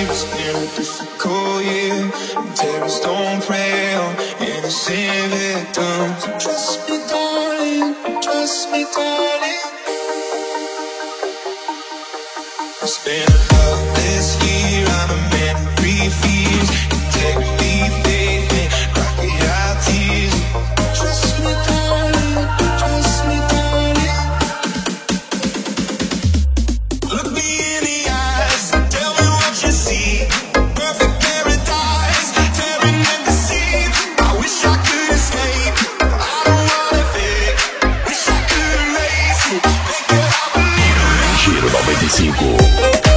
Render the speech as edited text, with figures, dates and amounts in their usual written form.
It's been a difficult year. Terrorists don't prey on innocent victims. Trust me, darling. Trust me, darling. It's been a loveless year. I'm a man of three fears. Integrity, faith, and crocodile tears. Trust me, darling. Trust me, darling. Look me in the eyes. Tell me what you see. Perfect paradise. Tearing at the seams. I wish I could escape. I don't wanna fake. Wish I could erase it. Think that I believe. Giro 95.